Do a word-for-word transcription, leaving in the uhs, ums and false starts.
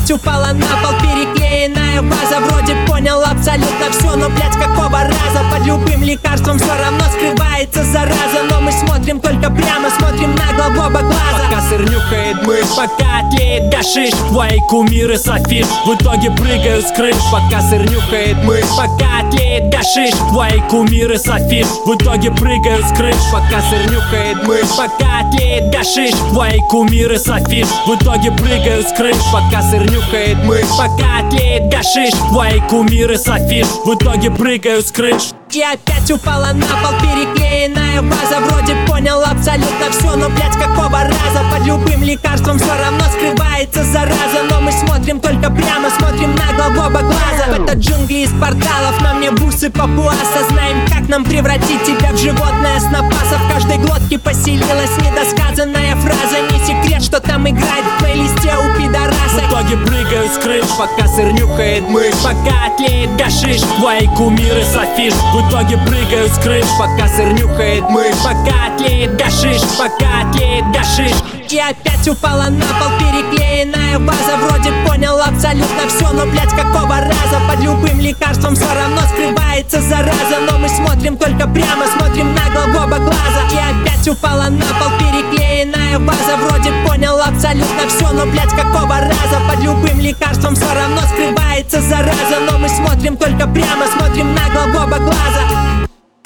опять упала на пол переклеенная ваза. Вроде понял абсолютно все, но, блядь, какого раза? Под любым лекарством все равно скрывается зараза. Но мы смотрим только прямо, смотрим нагло в оба глаза. Пока сыр нюхает мышь, пока тлеет гашиш, твои кумиры с афиш в итоге прыгают с крыш. Пока сыр нюхает мышь, пока тлеет гашиш, твои кумиры с афиш в итоге прыгают с крыш. Пока сыр нюхает мышь, пока тлеет гашиш, твои кумиры с афиш в итоге прыгают с крыш. Пока сыр нюхает мышь, пока тлеет гашиш, твои кумиры с афиш в итоге прыгают с крыш. И опять упала на пол переклеенная ваза. Вроде понял абсолютно все, но, блядь, какого раза? Под любым лекарством все равно скрывается зараза. Но мы смотрим только прямо, смотрим нагло в оба глаза. В этот джунгли из порталов, на мне бусы папуаса. Знаем, как нам превратить тебя в животное с напаса. В каждой глотке поселилась недосказанная фраза. Не секрет, что там играет в плейлисте у пидораса. В итоге прыгают с крыш, пока сыр нюхает мышь, пока тлеет гашиш, твои кумиры с афиш в итоге прыгают с крыш. Пока сыр нюхает мышь, пока тлеет гашиш, пока тлеет гашиш. И опять упала на пол переклеенная ваза. Вроде понял абсолютно все, но, блядь, какого раза? Под любым лекарством все равно скрывается зараза. Но мы смотрим только прямо, смотрим нагло в оба глаза. И опять упала на пол переклеенная ваза. Вроде понял абсолютно все, но, блядь, какого раза? Под любым лекарством все равно скрывается зараза. Но мы смотрим только прямо, смотрим нагло в оба глаза.